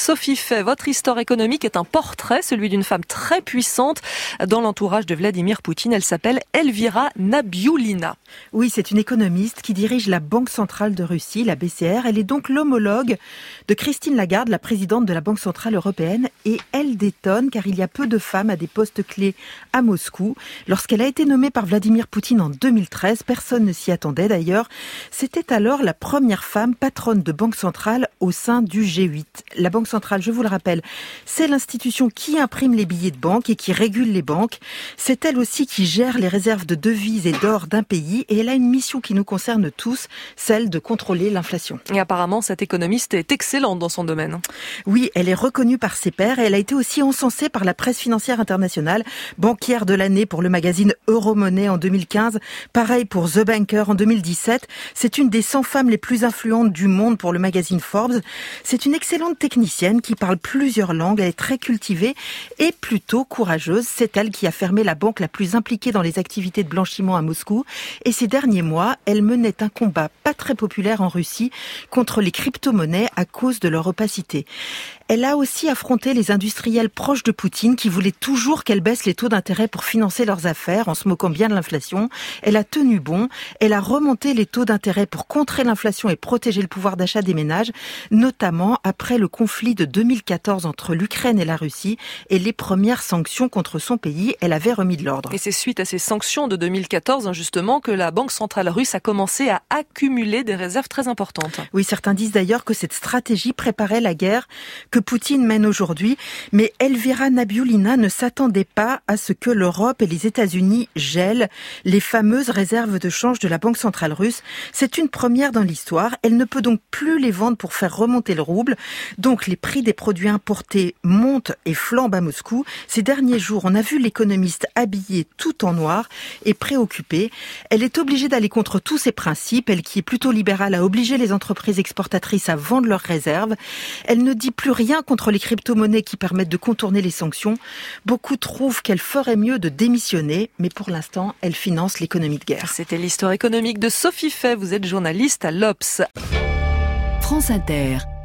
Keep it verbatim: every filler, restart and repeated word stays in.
Sophie Fay. Votre histoire économique est un portrait, celui d'une femme très puissante dans l'entourage de Vladimir Poutine. Elle s'appelle Elvira Nabiullina. Oui, c'est une économiste qui dirige la Banque centrale de Russie, la B C R. Elle est donc l'homologue de Christine Lagarde, la présidente de la Banque centrale européenne. Et elle détonne car il y a peu de femmes à des postes clés à Moscou. Lorsqu'elle a été nommée par Vladimir Poutine en deux mille treize, personne ne s'y attendait d'ailleurs. C'était alors la première femme patronne de banque centrale au sein du G huit. La Banque centrale, je vous le rappelle, c'est l'institution qui imprime les billets de banque et qui régule les banques. C'est elle aussi qui gère les réserves de devises et d'or d'un pays et elle a une mission qui nous concerne tous, celle de contrôler l'inflation. Et apparemment, cette économiste est excellente dans son domaine. Oui, elle est reconnue par ses pairs et elle a été aussi encensée par la presse financière internationale, banquière de l'année pour le magazine Euromoney en deux mille quinze, pareil pour The Banker en deux mille dix-sept. C'est une des cent femmes les plus influentes du monde pour le magazine Forbes. C'est une excellente technicienne qui parle plusieurs langues, elle est très cultivée et plutôt courageuse. C'est elle qui a fermé la banque la plus impliquée dans les activités de blanchiment à Moscou. Et ces derniers mois, elle menait un combat pas très populaire en Russie contre les crypto-monnaies à cause de leur opacité. Elle a aussi affronté les industriels proches de Poutine qui voulaient toujours qu'elle baisse les taux d'intérêt pour financer leurs affaires en se moquant bien de l'inflation. Elle a tenu bon. Elle a remonté les taux d'intérêt pour contrer l'inflation et protéger le pouvoir d'achat des ménages, notamment après le conflit de deux mille quatorze entre l'Ukraine et la Russie et les premières sanctions contre son pays. Elle avait remis de l'ordre. Et c'est suite à ces sanctions de deux mille quatorze, justement, que la Banque centrale russe a commencé à accumuler des réserves très importantes. Oui, certains disent d'ailleurs que cette stratégie préparait la guerre que Poutine mène aujourd'hui, mais Elvira Nabiullina ne s'attendait pas à ce que l'Europe et les États-Unis gèlent les fameuses réserves de change de la Banque centrale russe. C'est une première dans l'histoire. Elle ne peut donc plus les vendre pour faire remonter le rouble. Donc les prix des produits importés montent et flambent à Moscou. Ces derniers jours, on a vu l'économiste habillée tout en noir et préoccupée. Elle est obligée d'aller contre tous ses principes. Elle qui est plutôt libérale a obligé les entreprises exportatrices à vendre leurs réserves. Elle ne dit plus rien contre les crypto-monnaies qui permettent de contourner les sanctions. Beaucoup trouvent qu'elle ferait mieux de démissionner, mais pour l'instant, elle finance l'économie de guerre. C'était l'histoire économique de Sophie Fay. Vous êtes journaliste à l'Obs. France Inter.